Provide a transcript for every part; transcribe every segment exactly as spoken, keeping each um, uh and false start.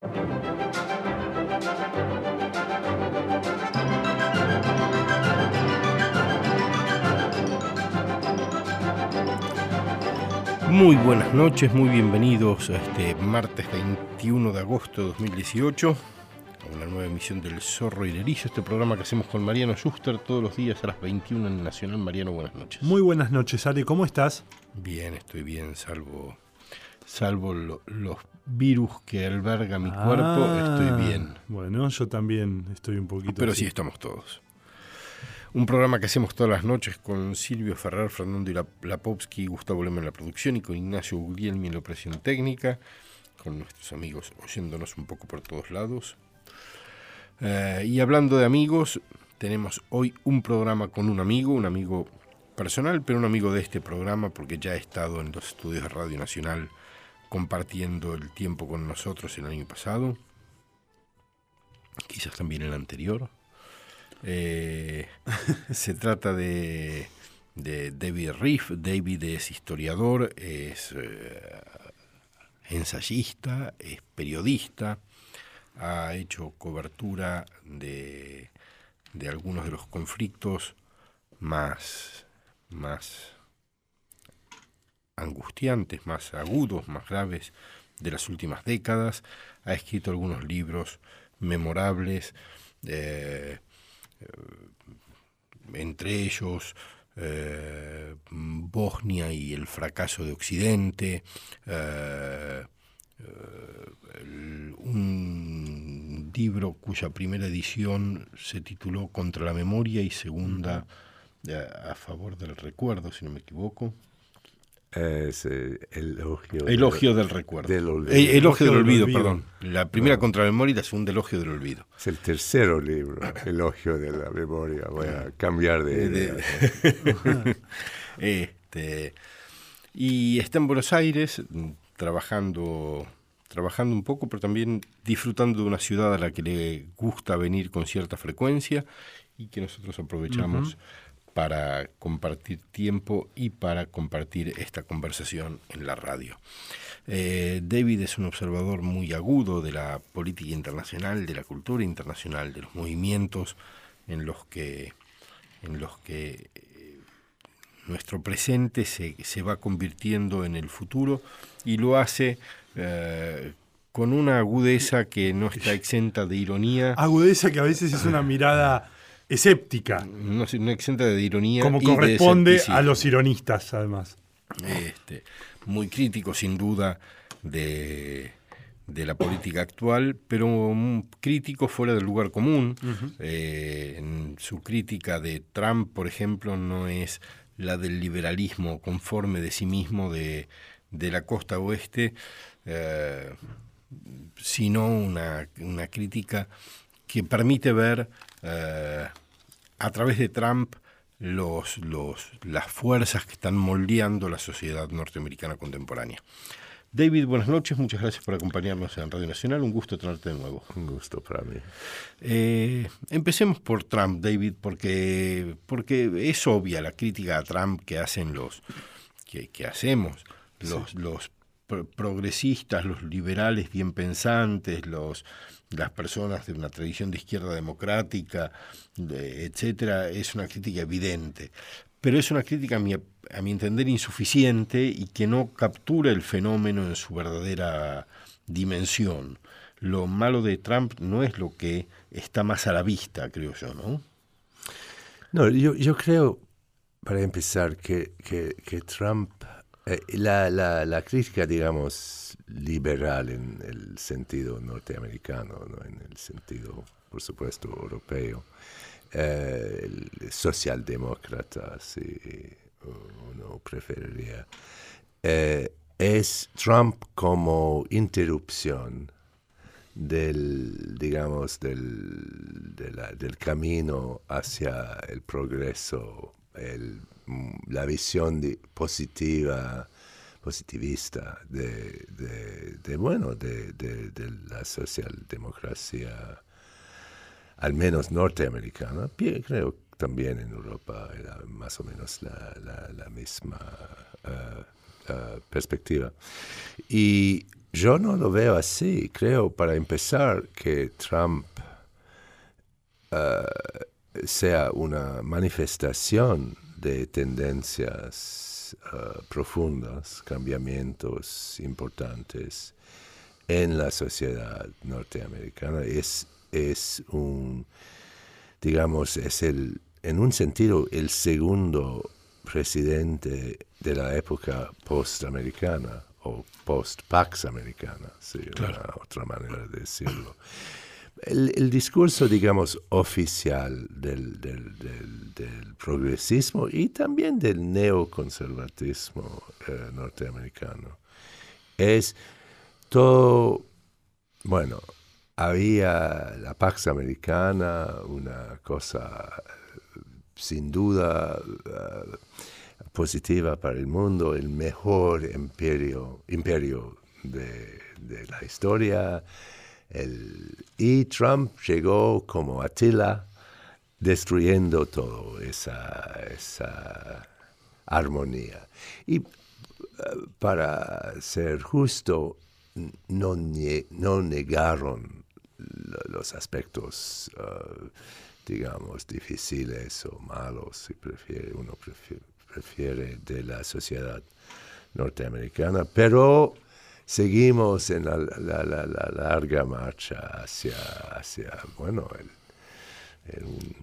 Muy buenas noches, muy bienvenidos a este martes veintiuno de agosto de dos mil dieciocho, a una nueva emisión del Zorro y el Erizo, este programa que hacemos con Mariano Schuster todos los días a las veintiuna en Nacional. Mariano, buenas noches. Muy buenas noches, Ale, ¿cómo estás? Bien, estoy bien, salvo, salvo lo, los virus que alberga mi ah, cuerpo, estoy bien. Bueno, yo también estoy un poquito Pero así. sí estamos todos. Un programa que hacemos todas las noches con Silvio Ferrer, Fernando Lapovsky, Gustavo Lema en la producción y con Ignacio Guglielmi en la operación técnica, con nuestros amigos oyéndonos un poco por todos lados. Uh, y hablando de amigos, tenemos hoy un programa con un amigo, un amigo personal, pero un amigo de este programa porque ya ha estado en los estudios de Radio Nacional compartiendo el tiempo con nosotros el año pasado, quizás también el anterior. Eh, se trata de, de David Riffe. David es historiador, es eh, ensayista, es periodista, ha hecho cobertura de, de algunos de los conflictos más, más angustiantes, más agudos, más graves de las últimas décadas. Ha escrito algunos libros memorables, eh, entre ellos eh, Bosnia y el fracaso de Occidente, eh, eh, un libro cuya primera edición se tituló Contra la memoria y segunda eh, a favor del recuerdo, si no me equivoco. Es eh, elogio, elogio de, del recuerdo. Del olvido. Eh, elogio, elogio del, del olvido, olvido, perdón. La primera no. Contra la memoria y la segunda elogio del olvido. Es el tercero libro, elogio de la memoria. Voy a cambiar de idea. De, este, y está en Buenos Aires trabajando, trabajando un poco, pero también disfrutando de una ciudad a la que le gusta venir con cierta frecuencia y que nosotros aprovechamos uh-huh. para compartir tiempo y para compartir esta conversación en la radio. Eh, David es un observador muy agudo de la política internacional, de la cultura internacional, de los movimientos en los que, en los que eh, nuestro presente se, se va convirtiendo en el futuro y lo hace eh, con una agudeza que no está exenta de ironía. Agudeza que a veces es una mirada escéptica. No, no exenta de ironía. Como y corresponde de a los ironistas, además. Este, muy crítico, sin duda, de, de la política actual, pero un crítico fuera del lugar común. Uh-huh. Eh, en su crítica de Trump, por ejemplo, no es la del liberalismo conforme de sí mismo de, de la costa oeste, eh, sino una, una crítica que permite ver eh, a través de Trump los, los, las fuerzas que están moldeando la sociedad norteamericana contemporánea. David, buenas noches, muchas gracias por acompañarnos en Radio Nacional, un gusto tenerte de nuevo. Un gusto para mí. Eh, empecemos por Trump, David, porque, porque es obvia la crítica a Trump que hacen los, que, que hacemos, los, sí. los pro- progresistas, los liberales bien pensantes, los... las personas de una tradición de izquierda democrática, de, etcétera, es una crítica evidente. Pero es una crítica, a mi, a mi entender, insuficiente y que no captura el fenómeno en su verdadera dimensión. Lo malo de Trump no es lo que está más a la vista, creo yo, ¿no? No, yo, yo creo, para empezar, que, que, que Trump... Eh, la, la, la crítica, digamos, liberal en el sentido norteamericano, ¿no? En el sentido, por supuesto, europeo, eh, el socialdemócrata, si uno preferiría, eh, es Trump como interrupción del, digamos, del, de la, del camino hacia el progreso, el la visión de positiva, positivista de, de, de bueno, de, de, de la socialdemocracia, al menos norteamericana. Creo que también en Europa era más o menos la, la, la misma uh, uh, perspectiva. Y yo no lo veo así. Creo, para empezar, que Trump uh, sea una manifestación de tendencias uh, profundas, cambiamientos importantes en la sociedad norteamericana. Es, es un, digamos, es el, en un sentido, el segundo presidente de la época post-americana o post-Pax Americana, sí, claro. Una otra manera de decirlo. El, el discurso, digamos, oficial del, del, del, del progresismo y también del neoconservatismo eh, norteamericano es todo, bueno, había la Pax Americana, una cosa sin duda uh, positiva para el mundo, el mejor imperio, imperio de, de la historia. El, y Trump llegó como Atila, destruyendo todo esa, esa armonía. Y uh, para ser justo, no, ne, no negaron los aspectos, uh, digamos, difíciles o malos, si prefiere, uno prefiere, prefiere, de la sociedad norteamericana, pero seguimos en la, la, la, la larga marcha hacia, hacia bueno, el, el, un,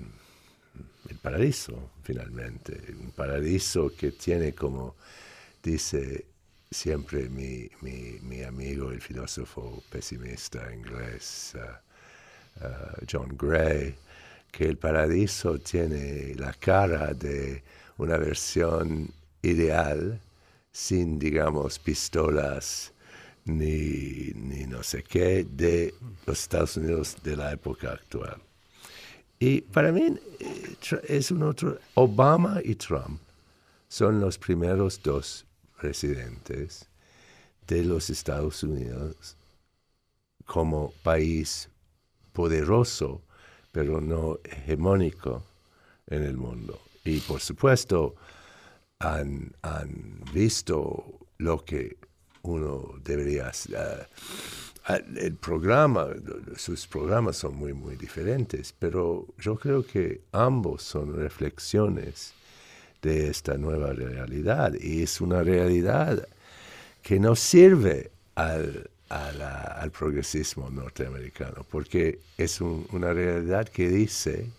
el paraíso, finalmente. Un paraíso que tiene, como dice siempre mi, mi, mi amigo, el filósofo pesimista inglés, uh, uh, John Gray, que el paraíso tiene la cara de una versión ideal, sin, digamos, pistolas ni, ni no sé qué, de los Estados Unidos de la época actual. Y para mí es un otro, Obama y Trump son los primeros dos presidentes de los Estados Unidos como país poderoso, pero no hegemónico en el mundo. Y por supuesto, han, han visto lo que uno debería hacer. Uh, el programa, sus programas son muy, muy diferentes, pero yo creo que ambos son reflexiones de esta nueva realidad. Y es una realidad que no sirve al, a la, al progresismo norteamericano, porque es un, una realidad que dice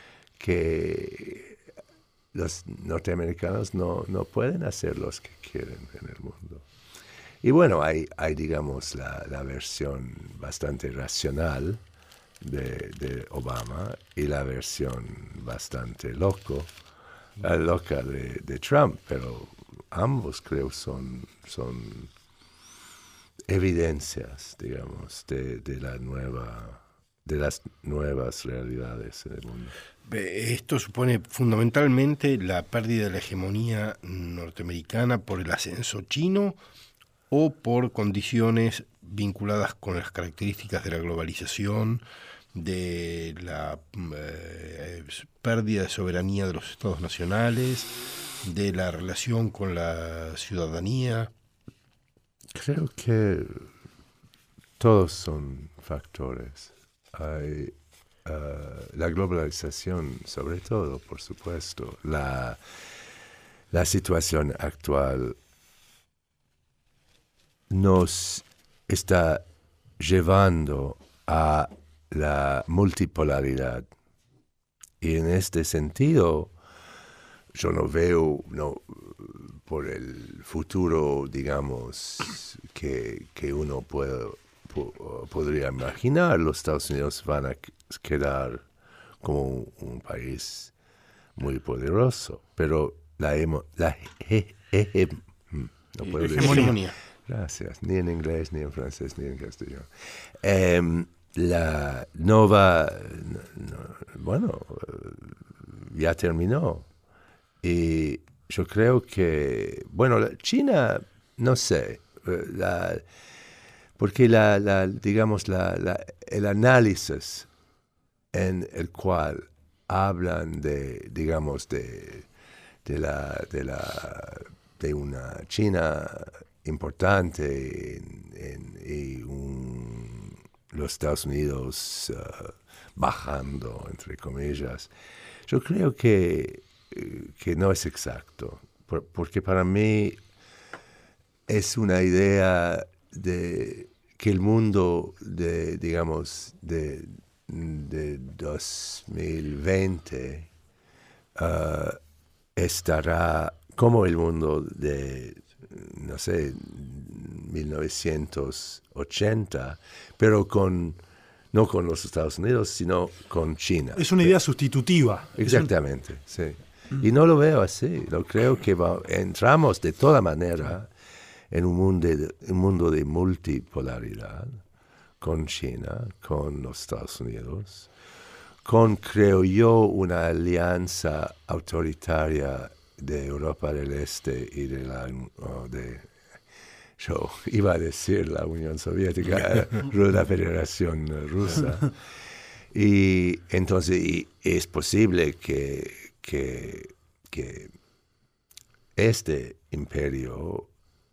que los norteamericanos no, no pueden hacer lo que quieren en el mundo. Y bueno, hay, hay digamos, la, la versión bastante racional de, de Obama y la versión bastante loco, uh, loca de, de Trump, pero ambos creo son, son evidencias, digamos, de, de la nueva, de las nuevas realidades en el mundo. Esto supone fundamentalmente la pérdida de la hegemonía norteamericana por el ascenso chino o por condiciones vinculadas con las características de la globalización, de la eh, pérdida de soberanía de los estados nacionales, de la relación con la ciudadanía. Creo que todos son factores. Hay uh, la globalización, sobre todo, por supuesto, la, la situación actual nos está llevando a la multipolaridad. Y en este sentido, yo no veo, no, por el futuro, digamos, que, que uno puede, po, podría imaginar, los Estados Unidos van a quedar como un, un país muy poderoso. Pero la, emo, la he, he, he, no puedo hegemonía. Decir. Gracias, ni en inglés, ni en francés, ni en castellano. Eh, la no va, no, bueno, ya terminó. Y yo creo que, bueno, la China, no sé, la, porque la, la digamos, la, la, el análisis en el cual hablan de, digamos, de, de la, de la, de una China importante en, en, y un, los Estados Unidos uh, bajando, entre comillas. Yo creo que, que no es exacto, por, porque para mí es una idea de que el mundo de, digamos, de, de dos mil veinte uh, estará como el mundo de, no sé, mil novecientos ochenta, pero con no con los Estados Unidos, sino con China. Es una idea sustitutiva. Exactamente, sí. Y no lo veo así. Lo creo que va, entramos de toda manera en un mundo de, un mundo de multipolaridad, con China, con los Estados Unidos, con, creo yo, una alianza autoritaria de Europa del Este y de la... Oh, de, yo iba a decir la Unión Soviética, la Federación Rusa. Y entonces y es posible que, que, que este imperio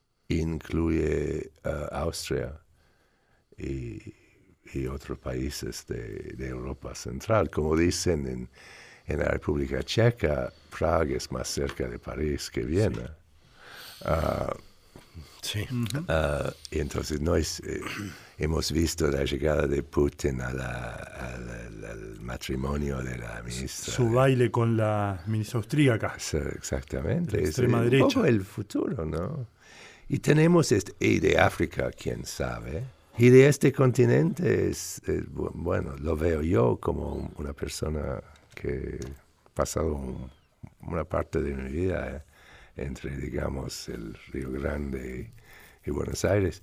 incluye uh, Austria y, y otros países de, de Europa Central. Como dicen en, en la República Checa, Praga es más cerca de París que Viena. Sí. Uh, Sí. Uh, y entonces no es, eh, hemos visto la llegada de Putin a la, a la, al matrimonio de la ministra. Su baile con la ministra austríaca. Exactamente. De la es extrema un derecha. poco el futuro, ¿no? Y tenemos, este, y de África, quién sabe. Y de este continente, es, es, bueno, lo veo yo como una persona que ha pasado un, una parte de mi vida eh, entre, digamos, el Río Grande y Buenos Aires,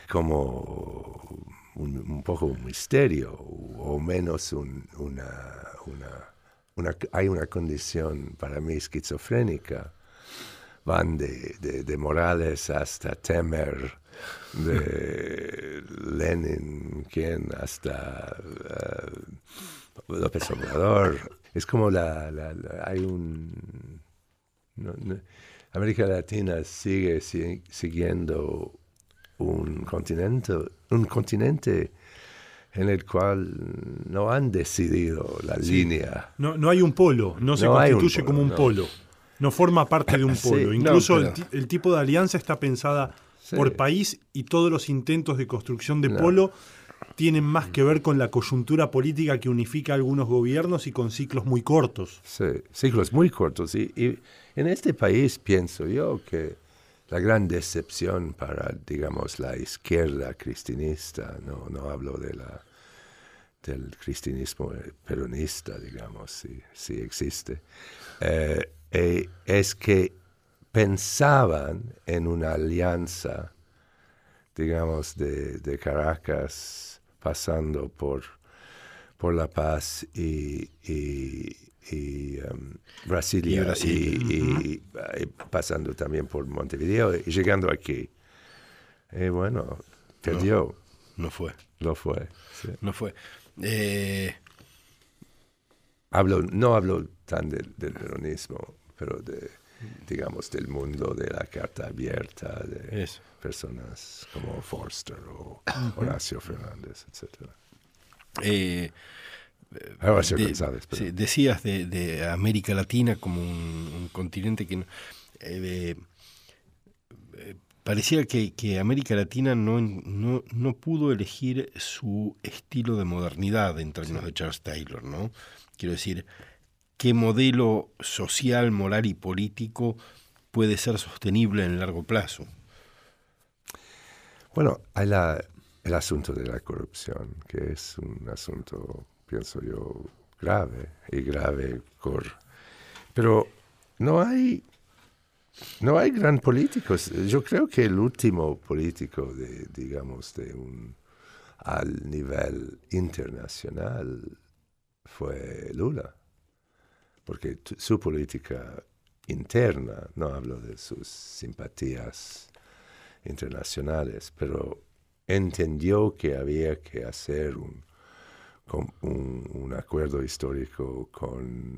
como un, un poco un misterio, o, o menos un, una, una, una... Hay una condición para mí esquizofrénica. Van de, de, de Morales hasta Temer, de Lenin, ¿quién? Hasta uh, López Obrador. Es como la... la, la hay un... No, no, América Latina sigue si, siguiendo un continente, un continente en el cual no han decidido la sí. línea. No, no hay un polo, no, no se constituye un polo, como un no. polo. No forma parte de un polo. Sí, Incluso no, pero... el, el tipo de alianza está pensada sí. por país y todos los intentos de construcción de no. polo tienen más que ver con la coyuntura política que unifica a algunos gobiernos y con ciclos muy cortos. Sí, ciclos muy cortos. Y, y en este país pienso yo que la gran decepción para, digamos, la izquierda cristinista, no, no hablo de la, del cristianismo peronista, digamos, si, si existe, eh, eh, es que pensaban en una alianza, digamos, de, de Caracas, pasando por, por La Paz y, y, y um, Brasilia, y, Brasil. y, uh-huh. y, y pasando también por Montevideo y llegando aquí. Y bueno, perdió. No, no fue. Lo fue. Sí. No fue. Eh... Hablo, no hablo tan del, del peronismo, pero de, digamos, del mundo de la carta abierta, de Eso. personas como Forster o Horacio Fernández, etcétera. Eh, Horacio de, González. Sí, decías de, de América Latina como un, un continente que... Eh, eh, parecía que, que América Latina no, no, no pudo elegir su estilo de modernidad en términos sí. de Charles Taylor, ¿no? Quiero decir, ¿qué modelo social, moral y político puede ser sostenible en el largo plazo? Bueno, hay la, el asunto de la corrupción, que es un asunto, pienso yo, grave, y grave por... Pero no hay, no hay gran políticos. Yo creo que el último político, de, digamos, de un, al nivel internacional fue Lula. Porque t- su política interna, no hablo de sus simpatías internacionales, pero entendió que había que hacer un, un, un acuerdo histórico con,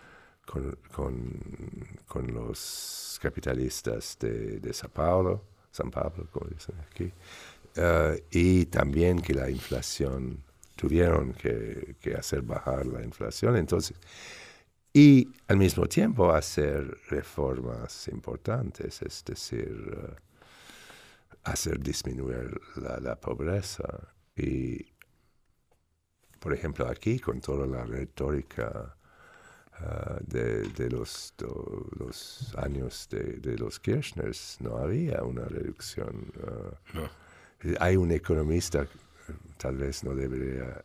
con, con, con los capitalistas de, de Sao Paulo, San Pablo, como dicen aquí, uh, y también que la inflación, tuvieron que, que hacer bajar la inflación, entonces, y al mismo tiempo hacer reformas importantes, es decir, uh, hacer disminuir la, la pobreza. Y, por ejemplo, aquí, con toda la retórica uh, de, de los, do, los años de, de los Kirchners, no había una reducción. Uh, no. Hay un economista, tal vez no debería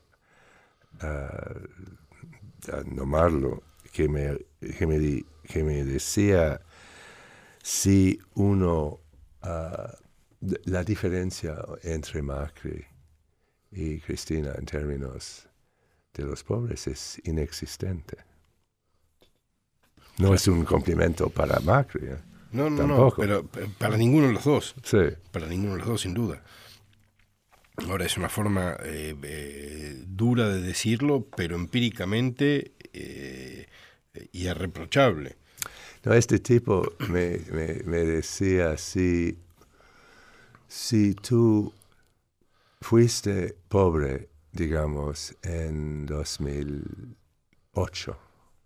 uh, nombrarlo, que me, que, me di, que me decía si uno... Uh, la diferencia entre Macri y Cristina en términos de los pobres es inexistente. No es un complemento para Macri. ¿eh? No, no, Tampoco. no, pero para ninguno de los dos. Sí. Para ninguno de los dos, sin duda. Ahora, es una forma eh, eh, dura de decirlo, pero empíricamente eh, irreprochable. No, este tipo me, me, me decía así, si tú fuiste pobre, digamos, en dos mil ocho,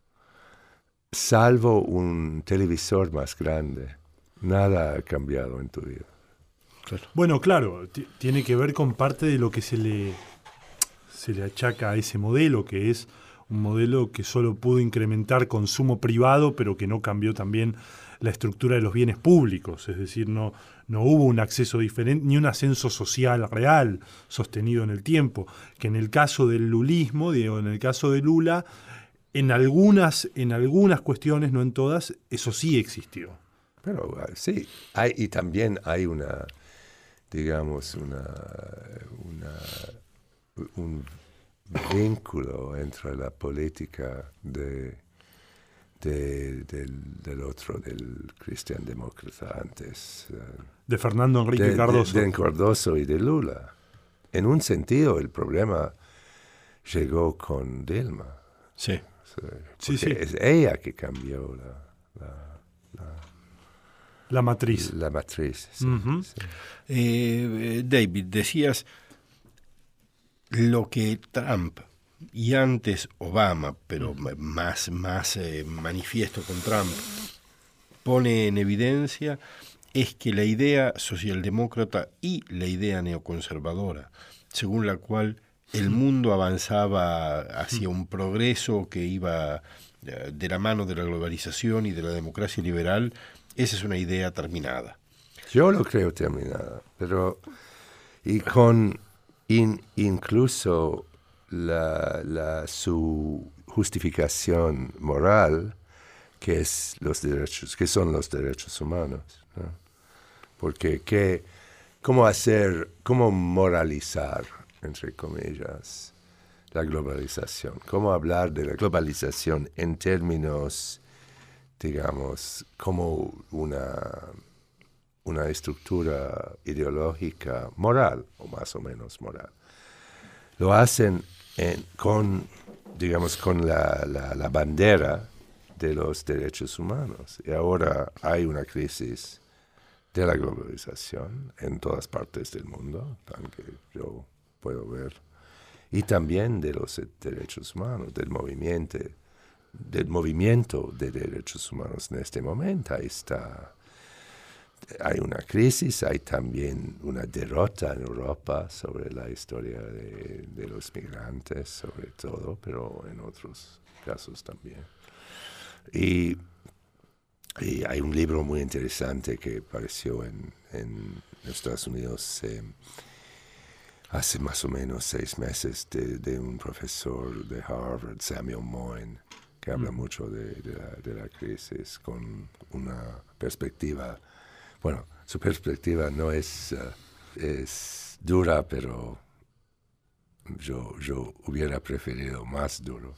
salvo un televisor más grande, nada ha cambiado en tu vida. Claro. Bueno, claro, t- tiene que ver con parte de lo que se le, se le achaca a ese modelo, que es un modelo que solo pudo incrementar consumo privado, pero que no cambió también la estructura de los bienes públicos, es decir, no, no hubo un acceso diferente, ni un ascenso social real sostenido en el tiempo, que en el caso del lulismo, digo, en el caso de Lula, en algunas, en algunas cuestiones, no en todas, eso sí existió. Pero uh, sí, hay, y también hay una, digamos, una, una, un vínculo entre la política de De, del, del otro, del cristiandemócrata antes. Uh, de Fernando Enrique de, Cardoso. De, de Cardoso y de Lula. En un sentido, el problema llegó con Dilma. Sí. Sí, sí. Es ella que cambió la... La, la, la matriz. La matriz, sí, uh-huh. sí. Eh, David, decías lo que Trump... y antes Obama, pero más, más eh, manifiesto con Trump, pone en evidencia es que la idea socialdemócrata y la idea neoconservadora, según la cual el mundo avanzaba hacia un progreso que iba de la mano de la globalización y de la democracia liberal, esa es una idea terminada. Yo lo creo terminada, pero y con in, incluso La, la, su justificación moral, que es los derechos, que son los derechos humanos, ¿no? Porque qué, cómo hacer, cómo moralizar, entre comillas, la globalización, cómo hablar de la globalización en términos, digamos, como una una estructura ideológica moral, o más o menos moral. Lo hacen en, con, digamos, con la, la, la bandera de los derechos humanos. Y ahora hay una crisis de la globalización en todas partes del mundo, aunque yo puedo ver, y también de los derechos humanos, del movimiento, del movimiento de derechos humanos en este momento. Ahí está. Hay una crisis, hay también una derrota en Europa sobre la historia de, de los migrantes, sobre todo, pero en otros casos también. Y, y hay un libro muy interesante que apareció en, en Estados Unidos eh, hace más o menos seis meses de, de un profesor de Harvard, Samuel Moyn, que habla mm. mucho de, de, la, de la crisis con una perspectiva. Bueno, su perspectiva no es, uh, es dura, pero yo, yo hubiera preferido más duro.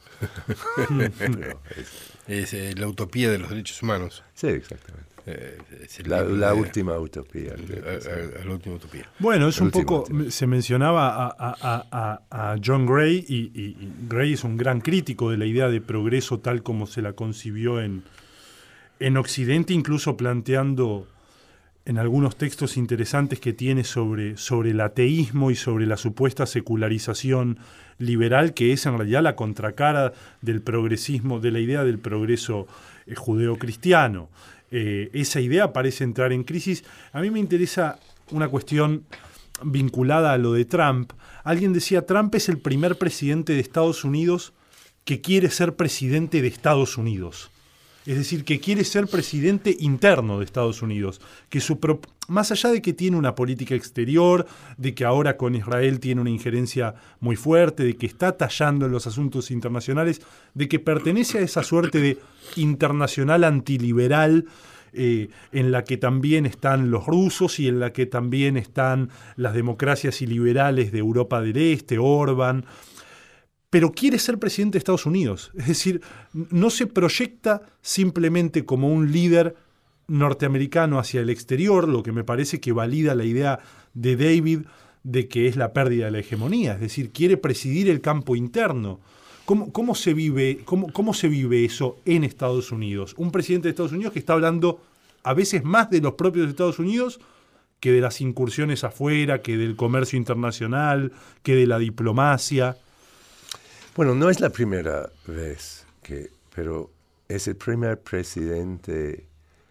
Pero es es eh, la utopía de los derechos humanos. Sí, exactamente. Eh, es la la de, última utopía. La, la, la última utopía. Bueno, es el un poco, utopía. Se mencionaba a, a, a, a John Gray, y, y, y Gray es un gran crítico de la idea de progreso tal como se la concibió en, en Occidente, incluso planteando en algunos textos interesantes que tiene sobre, sobre el ateísmo y sobre la supuesta secularización liberal, que es en realidad la contracara del progresismo, de la idea del progreso eh, judeocristiano. Eh, esa idea parece entrar en crisis. A mí me interesa una cuestión vinculada a lo de Trump. Alguien decía, Trump es el primer presidente de Estados Unidos que quiere ser presidente de Estados Unidos. Es decir, que quiere ser presidente interno de Estados Unidos. Que su pro- más allá de que tiene una política exterior, de que ahora con Israel tiene una injerencia muy fuerte, de que está tallando en los asuntos internacionales, de que pertenece a esa suerte de internacional antiliberal, Eh, en la que también están los rusos y en la que también están las democracias iliberales de Europa del Este, Orbán, pero quiere ser presidente de Estados Unidos. Es decir, no se proyecta simplemente como un líder norteamericano hacia el exterior, lo que me parece que valida la idea de David de que es la pérdida de la hegemonía. Es decir, quiere presidir el campo interno. ¿Cómo, cómo, se vive, cómo, ¿Cómo se vive eso en Estados Unidos? Un presidente de Estados Unidos que está hablando a veces más de los propios Estados Unidos que de las incursiones afuera, que del comercio internacional, que de la diplomacia. Bueno, no es la primera vez, que, pero es el primer presidente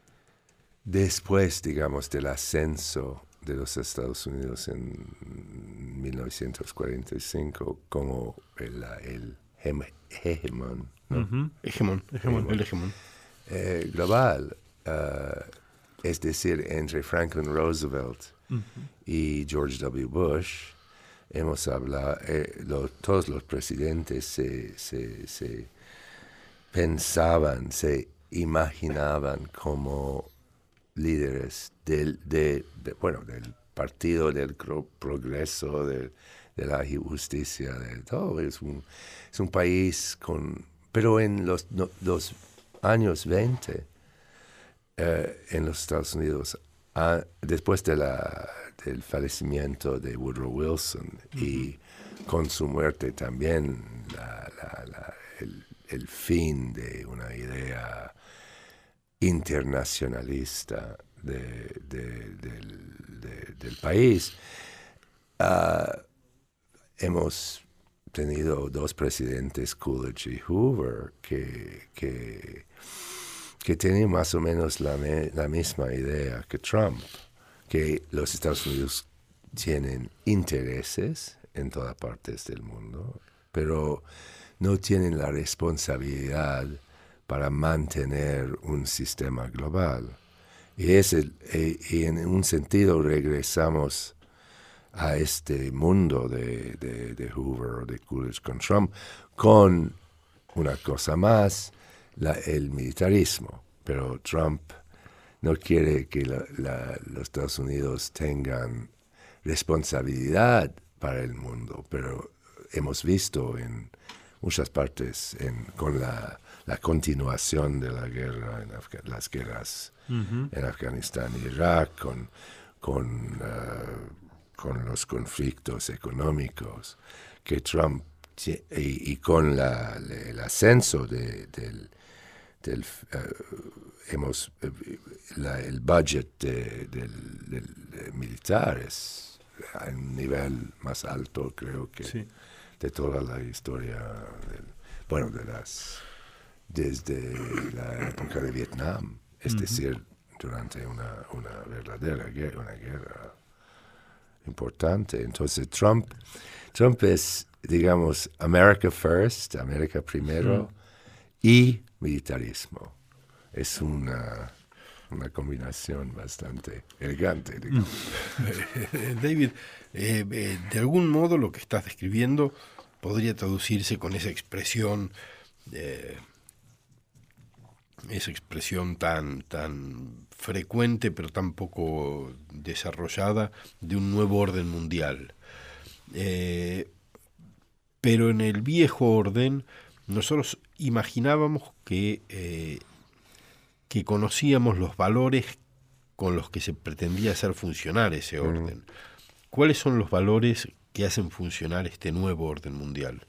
después, digamos, del ascenso de los Estados Unidos en mil novecientos cuarenta y cinco como el, el hegemón, ¿no? Uh-huh. Hegemón, hegemón, el hegemón. Eh, global, uh, es decir, entre Franklin Roosevelt uh-huh. y George W. Bush, hemos hablado, eh, lo, todos los presidentes se, se, se pensaban, se imaginaban como líderes del, de, de, bueno, del partido del progreso, del, de la justicia, de todo. Es un, es un país con... Pero en los, no, los años veinte, eh, en los Estados Unidos, ah, después de la, del fallecimiento de Woodrow Wilson uh-huh. y con su muerte también la, la, la, el, el fin de una idea internacionalista de, de, del, de, del país, uh, hemos tenido dos presidentes, Coolidge y Hoover, que, que, que tienen más o menos la, me, la misma idea que Trump, que los Estados Unidos tienen intereses en todas partes del mundo, pero no tienen la responsabilidad para mantener un sistema global. Y, es el, y en un sentido regresamos a este mundo de, de, de Hoover o de Coolidge con Trump, con una cosa más, la, el militarismo. Pero Trump no quiere que la, la, los Estados Unidos tengan responsabilidad para el mundo, pero hemos visto en muchas partes en, con la, la continuación de la guerra, en Afga- las guerras uh-huh. en Afganistán y Irak, con, con, uh, con los conflictos económicos, que Trump, y, y con la, el ascenso de, del, del uh, hemos, uh, la, el budget de, del, del, del militar es a un nivel más alto, creo que sí. de toda la historia, del, bueno, de las desde la época de Vietnam, es uh-huh. decir, durante una, una verdadera guerra, una guerra importante. Entonces Trump, Trump es, digamos, America first, América primero, uh-huh. y militarismo. Es una, una combinación bastante elegante, digamos. David, eh, eh, de algún modo lo que estás describiendo podría traducirse con esa expresión, eh, esa expresión tan, tan frecuente pero tan poco desarrollada de un nuevo orden mundial. Eh, pero en el viejo orden nosotros imaginábamos que, eh, que conocíamos los valores con los que se pretendía hacer funcionar ese orden. Mm. ¿Cuáles son los valores que hacen funcionar este nuevo orden mundial?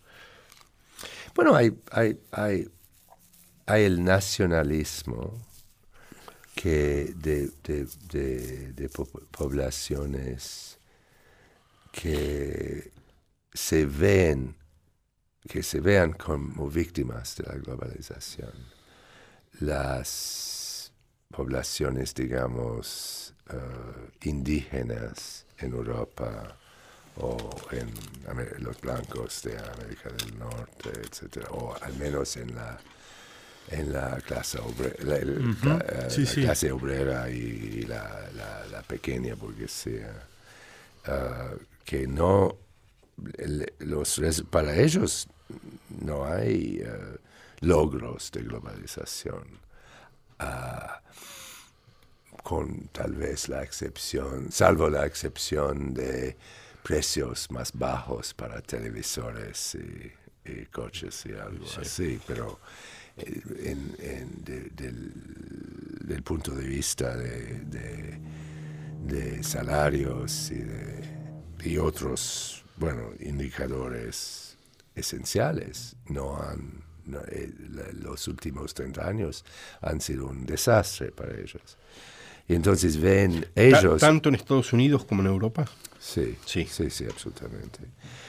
Bueno, hay, hay, hay, hay el nacionalismo, que de, de, de, de po- poblaciones que se ven, que se vean como víctimas de la globalización. Las poblaciones, digamos, uh, indígenas en Europa o en Amer- los blancos de América del Norte, etcétera, o al menos en la en la clase obrera, la, el, uh-huh. la, sí, la sí. clase obrera y la, la, la pequeña burguesía, uh, que no el, los para ellos no hay uh, logros de globalización, uh, con tal vez la excepción, salvo la excepción de precios más bajos para televisores y, y coches y algo sí. así, pero en, en de, del, del punto de vista de, de, de salarios y, de, y otros, bueno, indicadores esenciales, no han, no, eh, la, los últimos treinta años han sido un desastre para ellos. Y entonces ven ellos... ¿Tanto en Estados Unidos como en Europa? Sí, sí, sí, sí, absolutamente.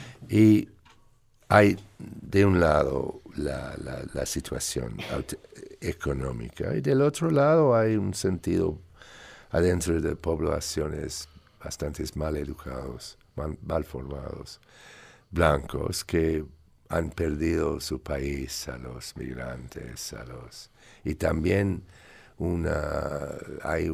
Y hay, de un lado, la, la, la situación económica, y del otro lado hay un sentido adentro de poblaciones bastante mal educados, mal, mal formados, blancos, que han perdido su país a los migrantes, a los... Y también... Una, hay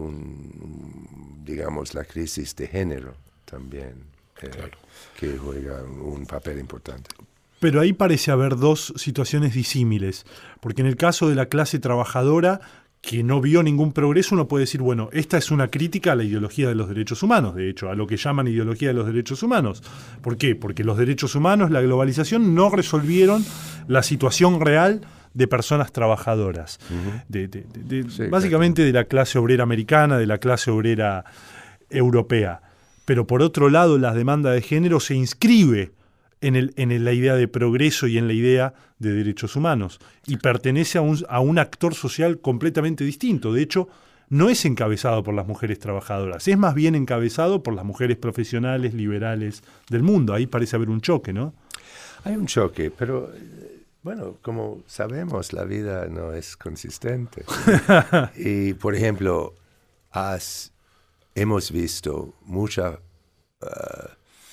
un, digamos, la crisis de género también, eh, claro. que juega un papel importante. Pero ahí parece haber dos situaciones disímiles, porque en el caso de la clase trabajadora, que no vio ningún progreso, uno puede decir, bueno, esta es una crítica a la ideología de los derechos humanos, de hecho, a lo que llaman ideología de los derechos humanos. ¿Por qué? Porque los derechos humanos, la globalización, no resolvieron la situación real de personas trabajadoras, uh-huh. de, de, de, de, sí, básicamente claro. de la clase obrera americana, de la clase obrera europea. Pero por otro lado, la demanda de género se inscribe en, el, en la idea de progreso y en la idea de derechos humanos, y pertenece a un, a un actor social completamente distinto. De hecho, no es encabezado por las mujeres trabajadoras, es más bien encabezado por las mujeres profesionales, liberales del mundo. Ahí parece haber un choque, ¿no? Hay un choque, pero... Bueno, como sabemos, la vida no es consistente. Y, por ejemplo, has, hemos visto mucha, uh,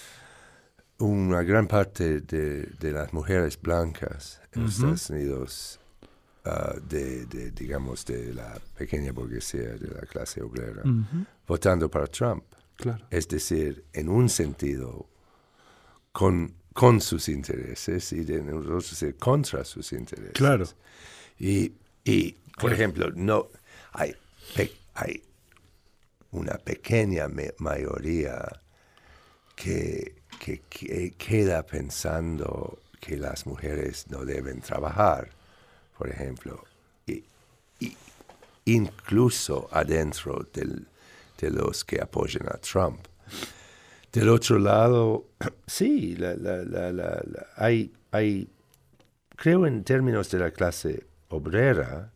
una gran parte de, de las mujeres blancas en uh-huh. Estados Unidos, uh, de, de, digamos, de la pequeña burguesía, de la clase obrera, uh-huh. votando para Trump. Claro. Es decir, en un sentido, con... con sus intereses y de nosotros contra sus intereses. Claro. Y, y por claro. ejemplo, no hay, pe, hay una pequeña me, mayoría que, que, que queda pensando que las mujeres no deben trabajar, por ejemplo, y, y incluso adentro del, de los que apoyan a Trump. Del otro lado, sí, la, la, la, la, la, hay, hay, creo en términos de la clase obrera,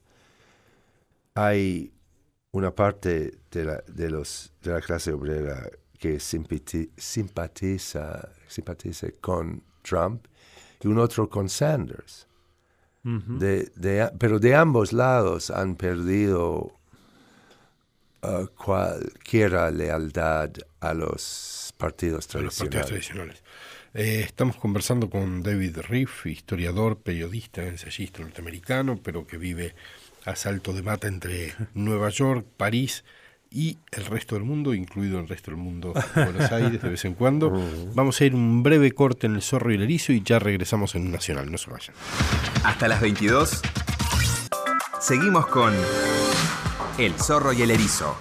hay una parte de la, de los, de la clase obrera que simpati, simpatiza, simpatiza con Trump y un otro con Sanders. Uh-huh. de, de, pero de ambos lados han perdido uh, cualquiera lealtad a los partidos tradicionales. Los partidos tradicionales. Eh, estamos conversando con David Riffe, historiador, periodista, ensayista norteamericano, pero que vive a salto de mata entre Nueva York, París y el resto del mundo, incluido el resto del mundo, Buenos Aires, de vez en cuando. Vamos a ir un breve corte en El Zorro y el Erizo y ya regresamos en Nacional. No se vayan. Hasta las veintidós, seguimos con El Zorro y el Erizo.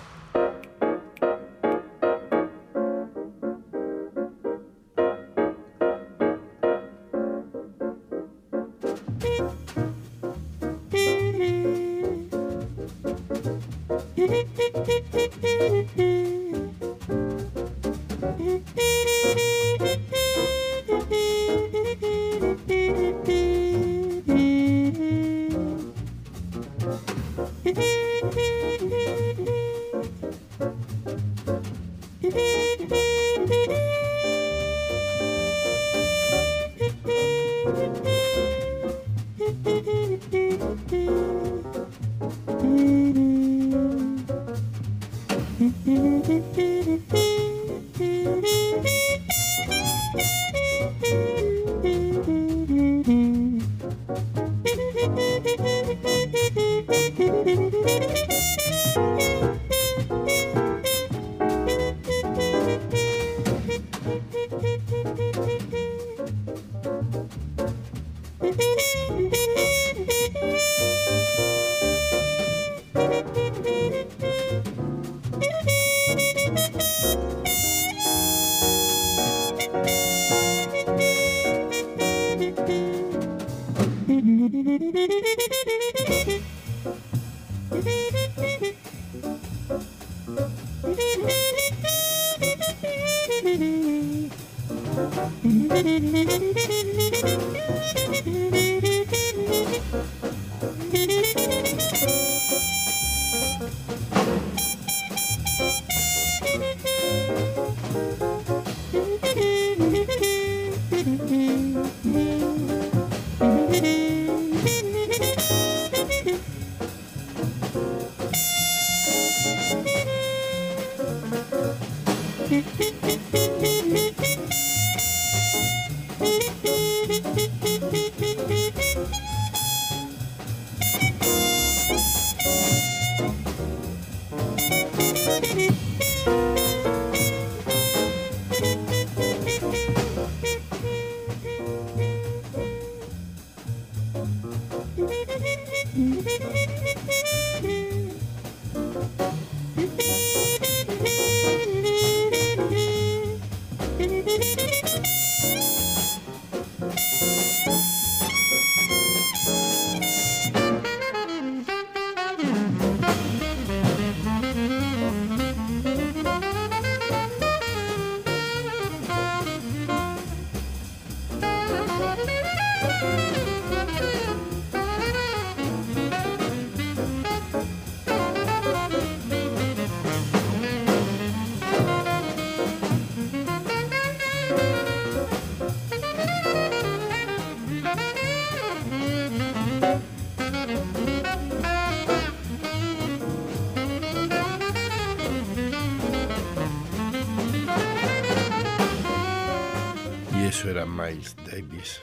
Eso era Miles Davis,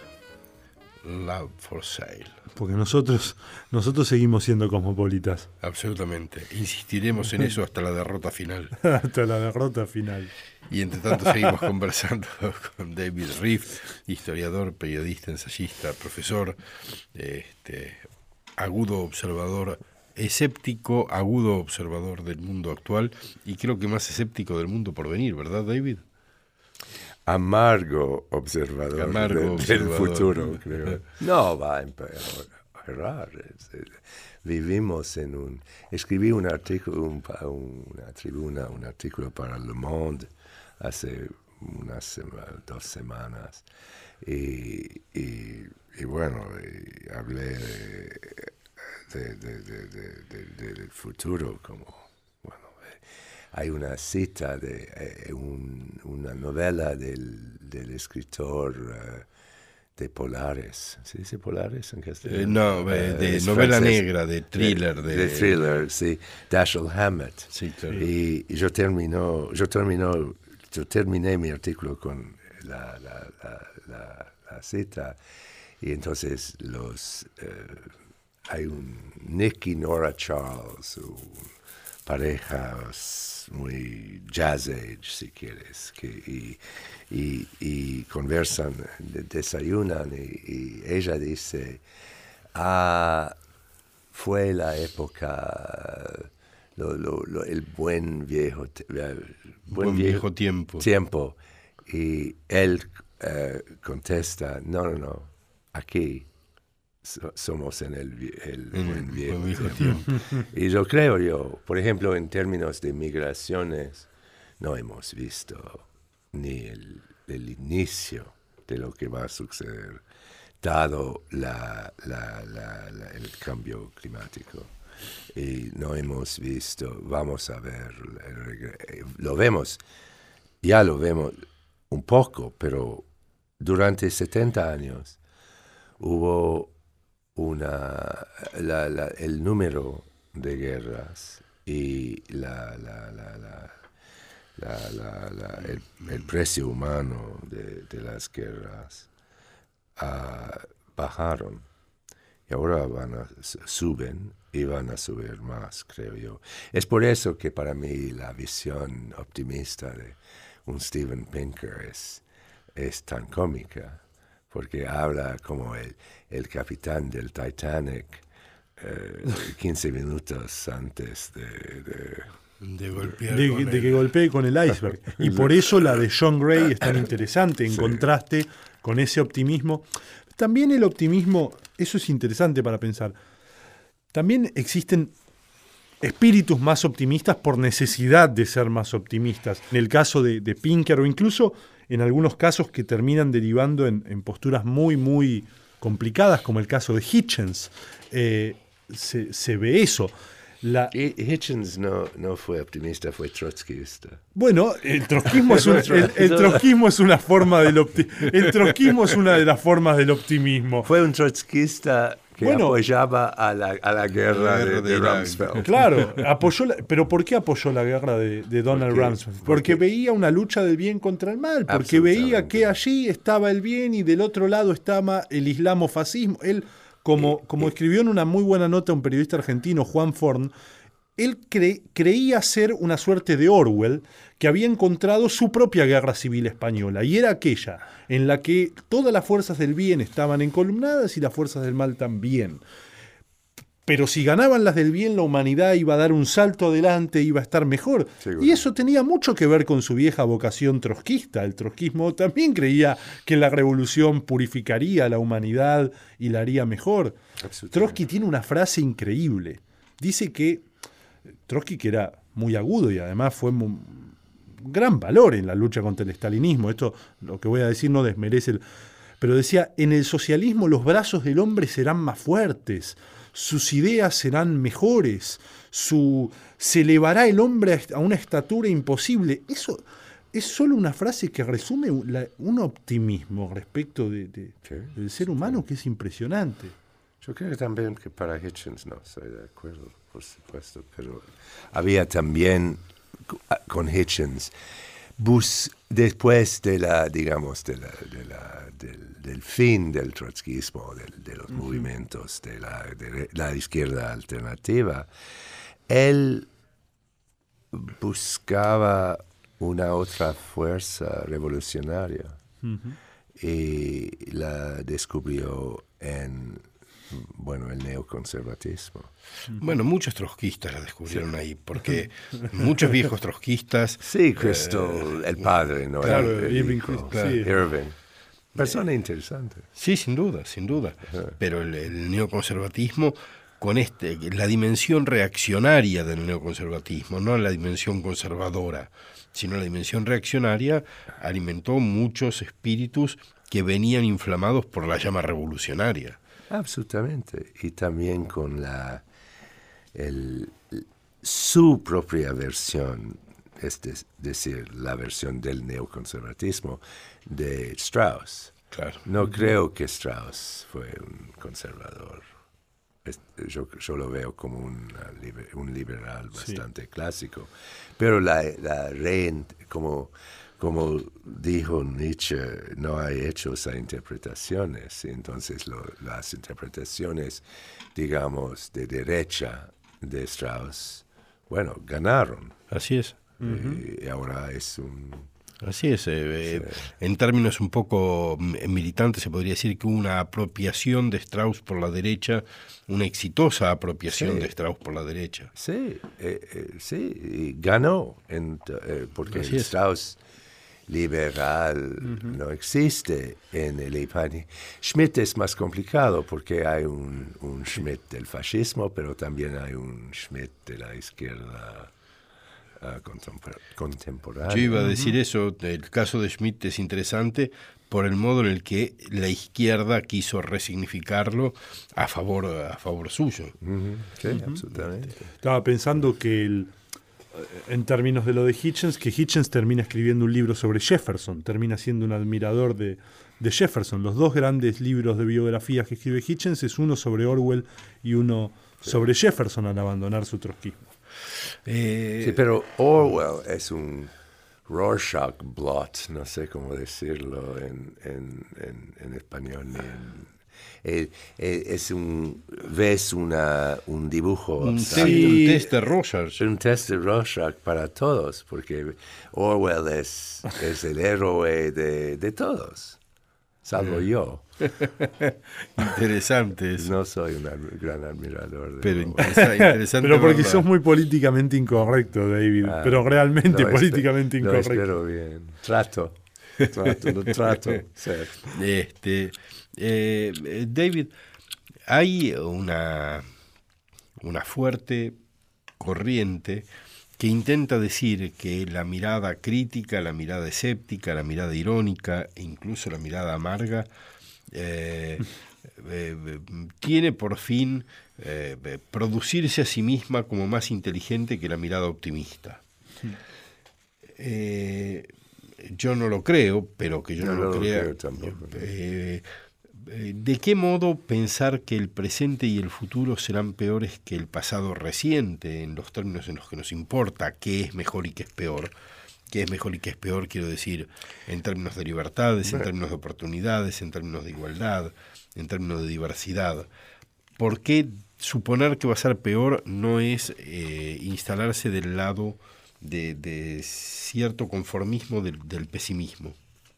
Love for Sale. Porque nosotros, nosotros seguimos siendo cosmopolitas. Absolutamente. Insistiremos en eso hasta la derrota final. Hasta la derrota final. Y entre tanto seguimos conversando con David Rifft, historiador, periodista, ensayista, profesor, este, agudo observador, escéptico, agudo observador del mundo actual y creo que más escéptico del mundo por venir, ¿verdad, David? Amargo observador, Amargo de, observador. del futuro, creo. No va a empeorar. Vivimos en un... Escribí un artículo, un, una tribuna, un artículo para Le Monde hace unas sema, dos semanas. Y, y, y bueno, y hablé de, de, de, de, de, de, del futuro como... Hay una cita de eh, un, una novela del, del escritor uh, de Polares. ¿Se dice Polares en castellano? Eh, no, uh, de, de novela francés, negra, de thriller. De, de, de thriller, sí. Dashiell Hammett. Sí, claro. Y, y yo, termino, yo, termino, yo terminé mi artículo con la, la, la, la, la cita. Y entonces los, uh, hay un Nick y Nora Charles, un, parejas muy jazz age, si quieres, que, y, y, y conversan, desayunan, y, y ella dice, ah, fue la época, lo, lo, lo, el buen viejo, el buen, buen viejo, viejo tiempo. tiempo. Y él uh, contesta, no, no, no, aquí somos en el, el en buen viejo, buen viejo tiempo. tiempo. Y yo creo yo, por ejemplo, en términos de migraciones, no hemos visto ni el, el inicio de lo que va a suceder, dado la, la, la, la, el cambio climático. Y no hemos visto, vamos a ver, el, lo vemos, ya lo vemos un poco, pero durante setenta años, hubo una la, la, el número de guerras y la, la, la, la, la, la, la, el, el precio humano de, de las guerras uh, bajaron. Y ahora van a, suben y van a subir más, creo yo. Es por eso que para mí la visión optimista de un Steven Pinker es, es tan cómica, porque habla como el, el capitán del Titanic eh, quince minutos antes de... de De, golpear de, con de el... que golpee con el iceberg. Y por eso la de John Gray es tan interesante, en sí. contraste con ese optimismo. También el optimismo, eso es interesante para pensar. También existen espíritus más optimistas por necesidad de ser más optimistas. En el caso de, de Pinker, o incluso en algunos casos que terminan derivando en, en posturas muy, muy complicadas, como el caso de Hitchens, eh, se, se ve eso. La... Hitchens no, no fue optimista, fue trotskista. Bueno, el trotskismo es, un, el, el trotskismo es una forma del opti- el trotskismo es una de las formas del optimismo. Fue un trotskista que bueno, apoyaba a la, a la guerra, la guerra de, de, de Rumsfeld. Claro, apoyó la, pero ¿por qué apoyó la guerra de, de Donald Rumsfeld? Porque, porque veía una lucha del bien contra el mal, porque veía que allí estaba el bien y del otro lado estaba el islamofascismo. Él Como, como escribió en una muy buena nota un periodista argentino, Juan Forn, él cre, creía ser una suerte de Orwell que había encontrado su propia guerra civil española, y era aquella en la que todas las fuerzas del bien estaban encolumnadas y las fuerzas del mal también. Pero si ganaban las del bien, la humanidad iba a dar un salto adelante, iba a estar mejor. Seguro. Y eso tenía mucho que ver con su vieja vocación trotskista. El trotskismo también creía que la revolución purificaría a la humanidad y la haría mejor. Trotsky tiene una frase increíble. Dice que Trotsky, que era muy agudo y además fue un gran valor en la lucha contra el estalinismo. Esto, lo que voy a decir, no desmerece el... Pero decía, en el socialismo los brazos del hombre serán más fuertes, sus ideas serán mejores, su, se elevará el hombre a una estatura imposible. Eso es solo una frase que resume la, un optimismo respecto de, de, sí, del ser humano sí. que es impresionante. Yo creo también que para Hitchens no estoy de acuerdo, por supuesto, pero había también con Hitchens, bus, después de la, digamos, de la, de la, del, del fin del trotskismo, del, de los uh-huh. movimientos de la, de la izquierda alternativa, él buscaba una otra fuerza revolucionaria uh-huh. y la descubrió en, bueno, el neoconservatismo. Bueno, muchos trotskistas la descubrieron sí. ahí, porque muchos viejos trotskistas... Sí, Cristo, eh, el padre, ¿no? Claro, el, el Irving. hijo, Claro. Sí. Irving. Persona eh, interesante. Sí, sin duda, sin duda. Uh-huh. Pero el, el neoconservatismo, con este, la dimensión reaccionaria del neoconservatismo, no la dimensión conservadora, sino la dimensión reaccionaria, alimentó muchos espíritus que venían inflamados por la llama revolucionaria. Absolutamente. Y también con la el, su propia versión, es de, decir, la versión del neoconservatismo de Strauss. Claro. No creo que Strauss fue un conservador. Es, yo, yo lo veo como un, un liberal bastante sí. clásico. Pero la, la re, como... Como dijo Nietzsche, no hay hechos a interpretaciones. Entonces lo, las interpretaciones, digamos, de derecha de Strauss, bueno, ganaron. Así es. Uh-huh. Y ahora es un... Así es. Eh, sí. En términos un poco militantes se podría decir que hubo una apropiación de Strauss por la derecha, una exitosa apropiación sí. de Strauss por la derecha. Sí, eh, eh, sí, y ganó, en, eh, porque el Strauss liberal uh-huh. no existe en el hispano. Schmitt es más complicado porque hay un, un Schmitt del fascismo, pero también hay un Schmitt de la izquierda uh, contempor- contemporánea. Yo iba a decir uh-huh. eso, el caso de Schmitt es interesante por el modo en el que la izquierda quiso resignificarlo a favor, a favor suyo. Uh-huh. Sí, uh-huh. absolutamente. Estaba pensando que el en términos de lo de Hitchens, que Hitchens termina escribiendo un libro sobre Jefferson, termina siendo un admirador de, de Jefferson. Los dos grandes libros de biografías que escribe Hitchens es uno sobre Orwell y uno sobre Jefferson al abandonar su trotskismo. Eh, sí, pero Orwell es un Rorschach blot, no sé cómo decirlo en, en, en, en español ni en... Eh, eh, es un ves una un dibujo un, te, un test de Rorschach un test de Rorschach para todos, porque Orwell es, es el héroe de, de todos, salvo mm. yo. Interesante eso. No soy un gran admirador de pero interesa, interesante pero porque verdad. Sos muy políticamente incorrecto, David, ah, pero realmente lo políticamente espe- incorrecto. Lo espero bien, trato trato, lo trato ser. Este Eh, David, hay una, una fuerte corriente que intenta decir que la mirada crítica, la mirada escéptica, la mirada irónica e incluso la mirada amarga eh, eh, tiene por fin eh, producirse a sí misma como más inteligente que la mirada optimista. Eh, yo no lo creo, pero que yo no, no lo, lo crea. Creo tampoco, ¿no? eh, ¿De qué modo pensar que el presente y el futuro serán peores que el pasado reciente en los términos en los que nos importa qué es mejor y qué es peor? ¿Qué es mejor y qué es peor? Quiero decir, en términos de libertades, en términos de oportunidades, en términos de igualdad, en términos de diversidad. ¿Por qué suponer que va a ser peor no es eh, instalarse del lado de, de cierto conformismo del, del pesimismo?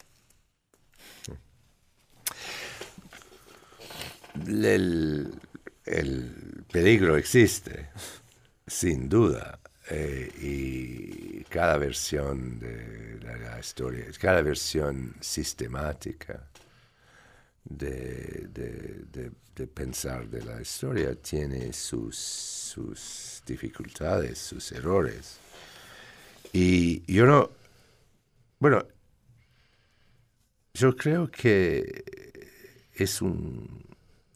El, el peligro existe, sin duda, eh, y cada versión de la, la historia, cada versión sistemática de, de, de, de pensar de la historia tiene sus, sus dificultades, sus errores. Y yo no, bueno, yo creo que es un...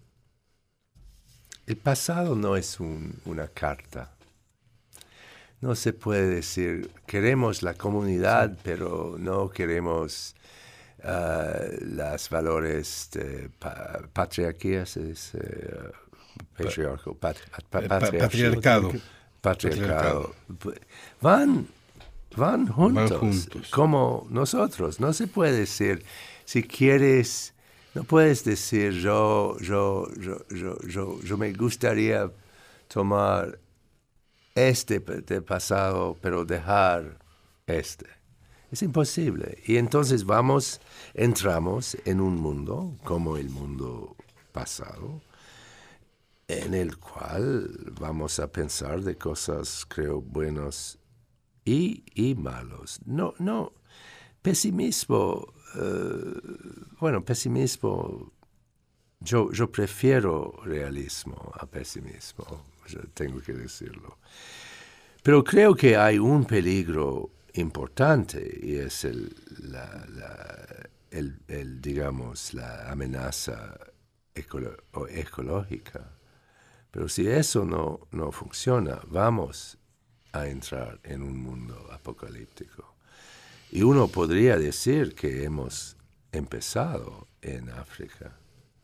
El pasado no es un, una carta. No se puede decir, queremos la comunidad, sí, pero no queremos uh, los valores de pa, patriarquías, es, uh, patriarcal, pat, pat, pat, patriarcado. Patriarcado. Van, van juntos, van juntos, como nosotros. No se puede decir, si quieres... No puedes decir, yo, yo, yo, yo, yo, yo me gustaría tomar este de pasado, pero dejar este. Es imposible. Y entonces vamos, entramos en un mundo, como el mundo pasado, en el cual vamos a pensar de cosas, creo, buenos y, y malos. No, no, pesimismo... Uh, bueno, pesimismo, yo, yo prefiero realismo a pesimismo, yo tengo que decirlo. Pero creo que hay un peligro importante y es el, la, la, el, el digamos, la amenaza ecolo- ecológica. Pero si eso no, no funciona, vamos a entrar en un mundo apocalíptico. Y uno podría decir que hemos empezado en África.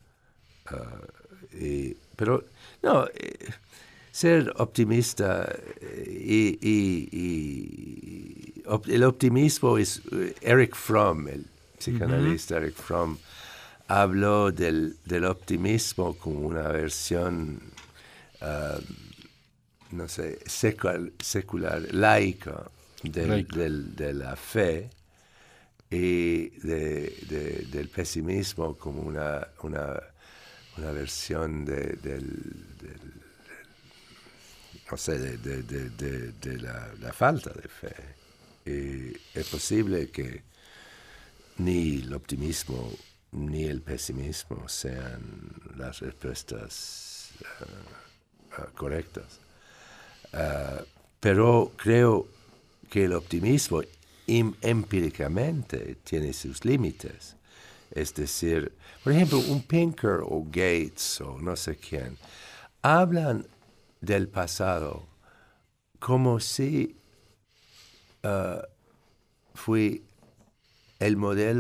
Uh, y, pero, no, eh, ser optimista y, y, y op, el optimismo es... Uh, Eric Fromm, el psicoanalista uh-huh. Eric Fromm, habló del, del optimismo como una versión, uh, no sé, secular, secular laica, Del, del, de la fe y de, de, del pesimismo como una, una, una versión de, del, del, del, no sé, de, de, de, de, de la, la falta de fe. Y es posible que ni el optimismo ni el pesimismo sean las respuestas uh, uh, correctas. Uh, pero creo que el optimismo em, empíricamente tiene sus límites. Es decir, por ejemplo, un Pinker o Gates o no sé quién, hablan del pasado como si uh, fue el modelo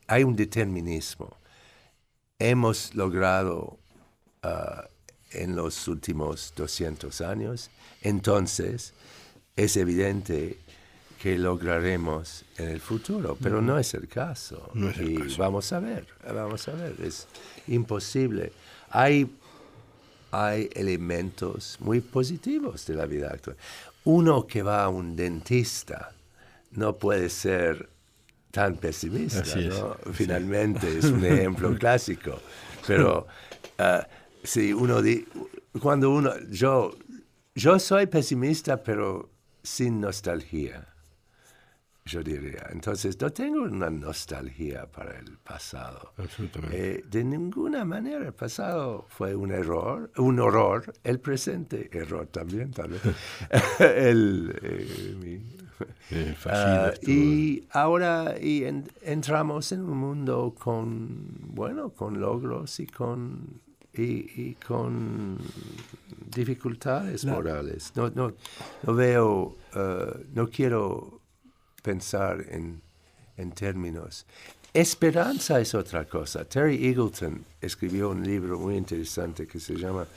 hay un determinismo. Hemos logrado uh, en los últimos doscientos años, entonces es evidente que lograremos en el futuro, pero no es el caso. No es el y caso. vamos a ver, vamos a ver, es imposible. Hay, hay elementos muy positivos de la vida actual. Uno que va a un dentista no puede ser tan pesimista, Así ¿no? es. Finalmente Sí. es un ejemplo clásico, pero uh, si uno di, cuando uno yo yo soy pesimista pero sin nostalgia, yo diría. Entonces no tengo una nostalgia para el pasado. Absolutamente. Eh, de ninguna manera el pasado fue un error, un horror. El presente error también, tal vez. el, eh, mi, El fallido Uh, estuvo- y ahora y en, entramos en un mundo con, bueno, con logros y con, y, y con dificultades La- morales. No, no, no veo, uh, no quiero pensar en, en términos. Esperanza es otra cosa. Terry Eagleton escribió un libro muy interesante que se llama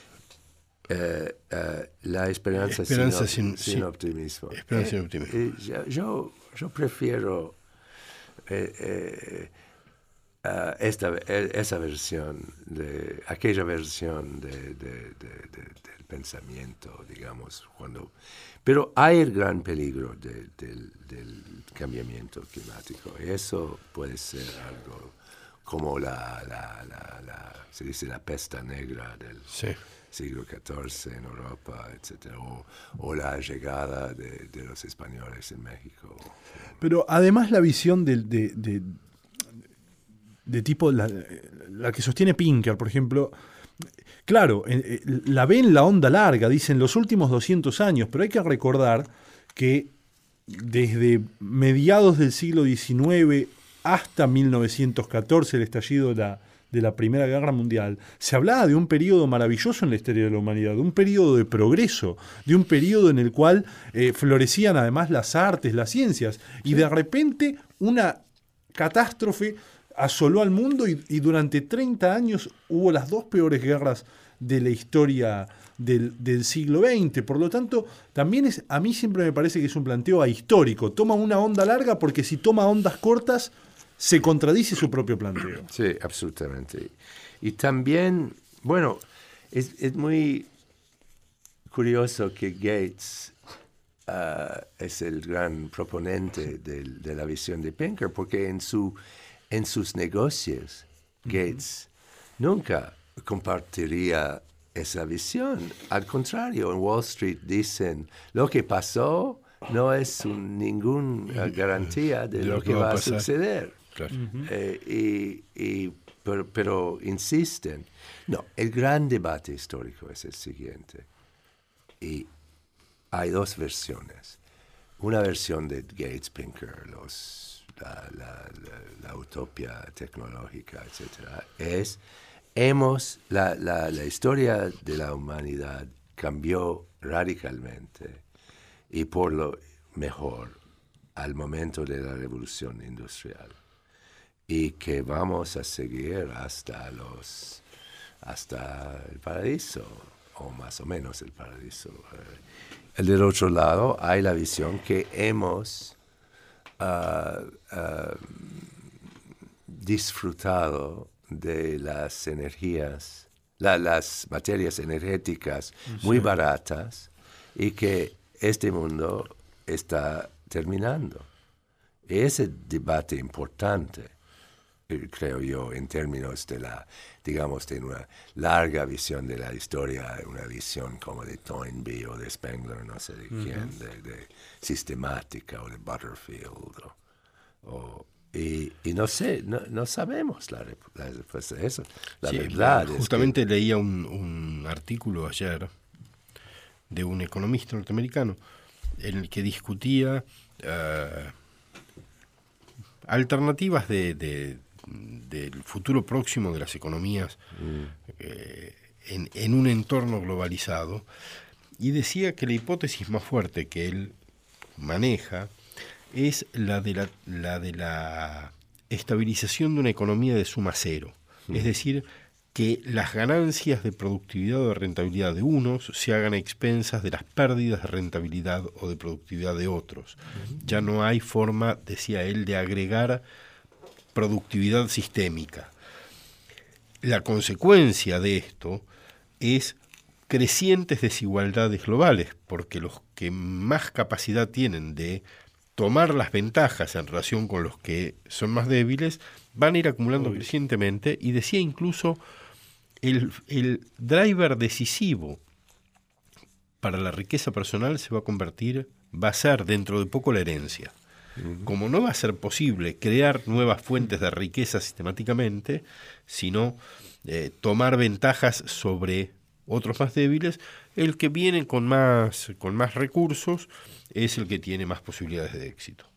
Eh, eh, La esperanza, Esperanza sin, op- sin- sin sin- optimismo. Esperanza Eh, sin optimismo. eh, yo, yo, yo prefiero eh, eh, uh, esta, eh, esa versión, de aquella versión de, de, de, de, del pensamiento, digamos, cuando... Pero hay el gran peligro de, del, del cambiamiento climático. Y eso puede ser algo como la, la, la, la, se dice la peste negra del... Sí. siglo catorce en Europa, etcétera, o, o la llegada de, de los españoles en México. Pero además la visión de, de, de, de tipo, la, la que sostiene Pinker, por ejemplo, claro, eh, la ve en la onda larga, dicen los últimos doscientos años, pero hay que recordar que desde mediados del siglo diecinueve hasta mil novecientos catorce, el estallido de la de la Primera Guerra Mundial, se hablaba de un periodo maravilloso en la historia de la humanidad, de un periodo de progreso, de un periodo en el cual eh, florecían además las artes, las ciencias, y de repente una catástrofe asoló al mundo y, y durante treinta años hubo las dos peores guerras de la historia del, del siglo veinte. Por lo tanto, también es, a mí siempre me parece que es un planteo ahistórico. Toma una onda larga porque si toma ondas cortas se contradice su propio planteo. Sí, absolutamente. Y también, bueno, es, es muy curioso que Gates uh, es el gran proponente de, de la visión de Pinker, porque en, su, en sus negocios, Gates uh-huh. nunca compartiría esa visión. Al contrario, en Wall Street dicen, lo que pasó no es un, ninguna garantía de, de lo, lo que, que va a suceder. Claro. Uh-huh. eh, y, y, pero, pero insisten. No, el gran debate histórico es el siguiente. Y hay dos versiones. Una versión de Gates, Pinker, los, la, la, la, la utopía tecnológica, etcétera, es hemos la, la, la historia de la humanidad cambió radicalmente y por lo mejor al momento de la revolución industrial. Y que vamos a seguir hasta los hasta el paraíso, o más o menos el paraíso. El del otro lado hay la visión que hemos uh, uh, disfrutado de las energías, la, las materias energéticas sí. muy baratas y que este mundo está terminando. Ese debate importante, creo yo, en términos de la, digamos, de una larga visión de la historia, una visión como de Toynbee o de Spengler, no sé de uh-huh. quién, de, de sistemática o de Butterfield. O, o, y, y no sé, no, no sabemos la, la respuesta a eso. La sí, verdad justamente es que... leía un, un artículo ayer de un economista norteamericano en el que discutía uh, alternativas de, de del futuro próximo de las economías mm. eh, en, en un entorno globalizado, y decía que la hipótesis más fuerte que él maneja es la de la, la de la estabilización de una economía de suma cero. Mm. Es decir, que las ganancias de productividad o de rentabilidad de unos se hagan a expensas de las pérdidas de rentabilidad o de productividad de otros. Mm. Ya no hay forma, decía él, de agregar productividad sistémica. La consecuencia de esto es crecientes desigualdades globales, porque los que más capacidad tienen de tomar las ventajas en relación con los que son más débiles van a ir acumulando Uy. crecientemente, y decía incluso el, el driver decisivo para la riqueza personal se va a convertir, va a ser dentro de poco la herencia. Uh-huh. Como no va a ser posible crear nuevas fuentes de riqueza sistemáticamente, sino eh, tomar ventajas sobre otros más débiles, el que viene con más, con más recursos es el que tiene más posibilidades de éxito.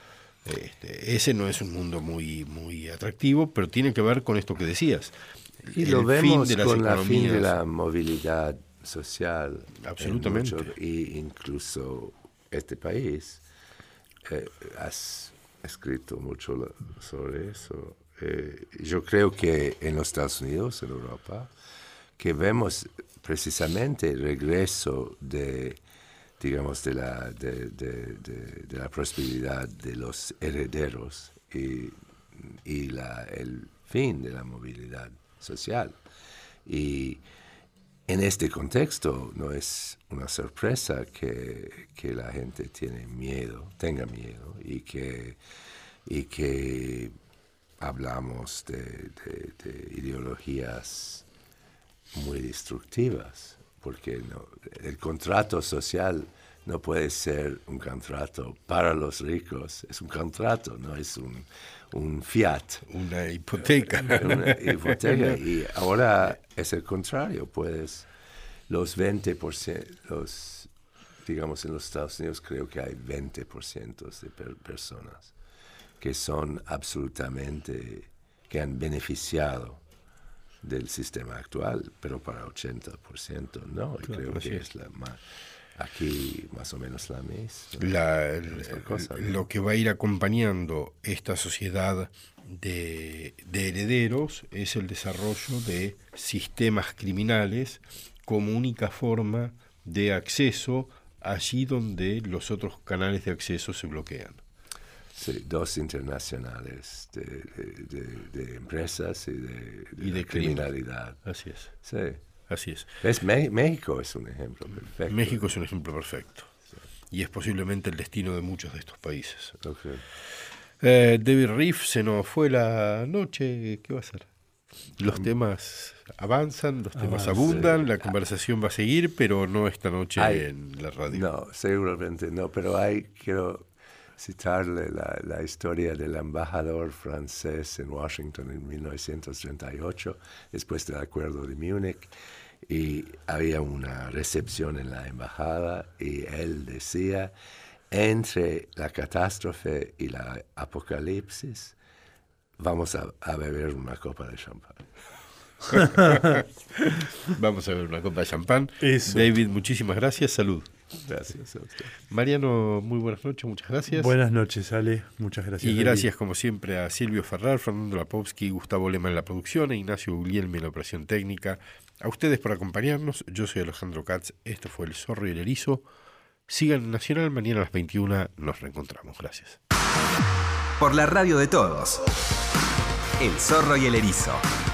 Este, ese no es un mundo muy, muy atractivo, pero tiene que ver con esto que decías. Y lo vemos fin de las con la fin de la movilidad social. Absolutamente. Mucho, y incluso este país, eh, has escrito mucho sobre eso. Eh, yo creo que en los Estados Unidos, en Europa, que vemos precisamente el regreso de, digamos, de la, de, de, de, de la prosperidad de los herederos y, y la, el fin de la movilidad social. Y en este contexto no es una sorpresa que, que la gente tiene miedo, tenga miedo, y que, y que hablamos de, de, de ideologías muy destructivas, porque no, el contrato social no puede ser un contrato para los ricos, es un contrato, no es un, un fiat. Una hipoteca. Una hipoteca, y ahora es el contrario, puedes, los veinte por ciento, los, digamos en los Estados Unidos creo que hay veinte por ciento de per personas que son absolutamente, que han beneficiado del sistema actual, pero para ochenta por ciento no, y claro, creo que es, es la más, aquí más o menos la misma. La, la cosa, ¿no? Lo que va a ir acompañando esta sociedad de, de herederos es el desarrollo de sistemas criminales como única forma de acceso allí donde los otros canales de acceso se bloquean. Sí, dos internacionales de, de, de, de empresas y de, de, y de criminalidad. Así es. Sí. Así es. ¿Ves? Me México es un ejemplo perfecto. México es un ejemplo perfecto. Sí. Y es posiblemente el destino de muchos de estos países. Okay. Eh, David Rieff, se nos fue la noche. ¿Qué va a ser? Los um, temas avanzan, los temas avance. abundan, la conversación va a seguir, pero no esta noche hay, en la radio. No, seguramente no, pero hay, quiero citarle la, la historia del embajador francés en Washington en mil novecientos treinta y ocho, después del acuerdo de Múnich, y había una recepción en la embajada, y él decía, entre la catástrofe y la apocalipsis, vamos a, a beber una copa de champán. Vamos a beber una copa de champán. Eso. David, muchísimas gracias, salud. Gracias a usted. Mariano, muy buenas noches, muchas gracias. Buenas noches, Ale, muchas gracias. Y gracias, como siempre, a Silvio Ferrar, Fernando Lapowski, Gustavo Lema en la producción, e Ignacio Guglielmi en la operación técnica. A ustedes por acompañarnos. Yo soy Alejandro Katz, esto fue El Zorro y el Erizo. Sigan en Nacional, mañana a las veintiuna nos reencontramos. Gracias. Por la radio de todos, El Zorro y el Erizo.